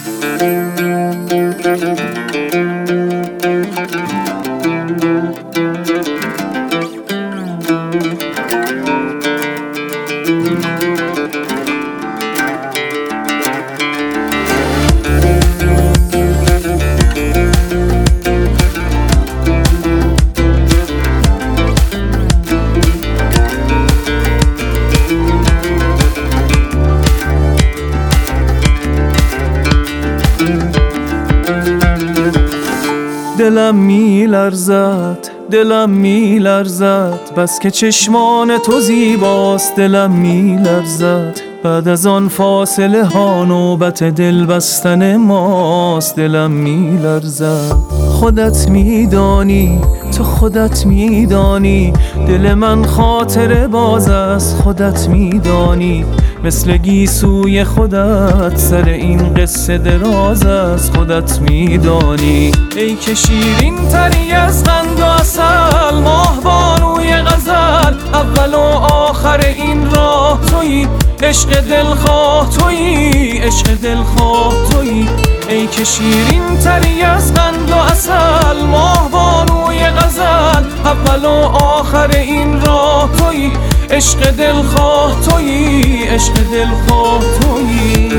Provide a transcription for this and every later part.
دلم میلرزد، دلم میلرزد، بس که چشمان تو زیباست. دلم میلرزد، بعد از آن فاصله ها نوبت دل بستن ماست. دلم میلرزد، خودت میدانی، تو خودت میدانی، دل من خاطره باز است. خودت میدانی، مثل گیسوی خودت سر این قصه دراز است. خودت میدانی ای که شیرین تری از قند و عسل، ماه بانوی غزل، اول و آخر این راه تویی. عشق دلخواه تویی، عشق دلخواه تویی. ای که شیرین تری از قند و عسل، ماه بانوی غزل، اول و آخر این راه تویی. عشق دلخواه تویی، عشق دلخواه تویی.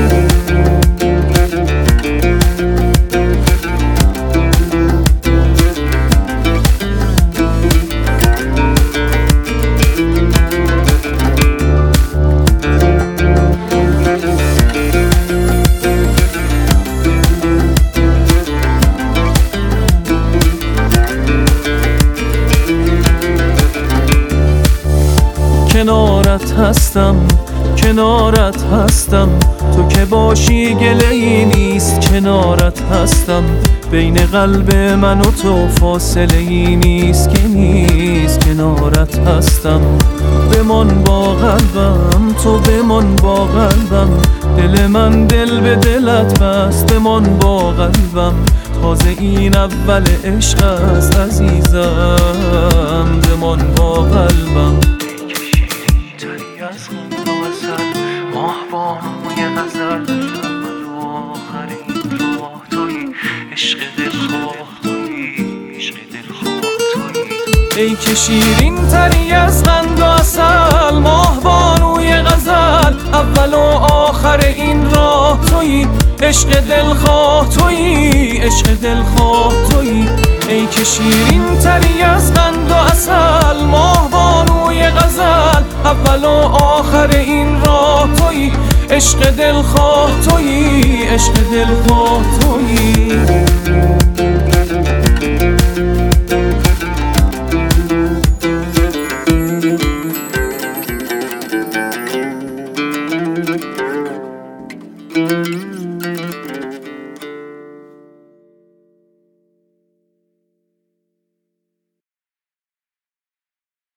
کنارت هستم، کنارت هستم، تو که باشی گله‌ای نیست. کنارت هستم، بین قلب من و تو فاصله‌ای نیست که نیست. کنارت هستم، بمان با قلبم، تو بمان با قلبم. دل من دل به دلت بست، بمان با قلبم. تازه این اول عشق است عزیزم، بمان با قلبم. ماه بانوی غزل، اول و آخر این راه تویی. عشق دلخواه تویی، عشق دلخواه تویی. ای که شیرین تری از قند و عسل، ماه بانوی غزل، اول و آخر این راه تویی. عشق دلخواه تویی، عشق دلخواه تویی. ای که شیرین تری از قند و عسل، ماه بانوی غزل، اول و آخر این راه تویی. عشق دلخواه تویی، عشق دلخواه تویی.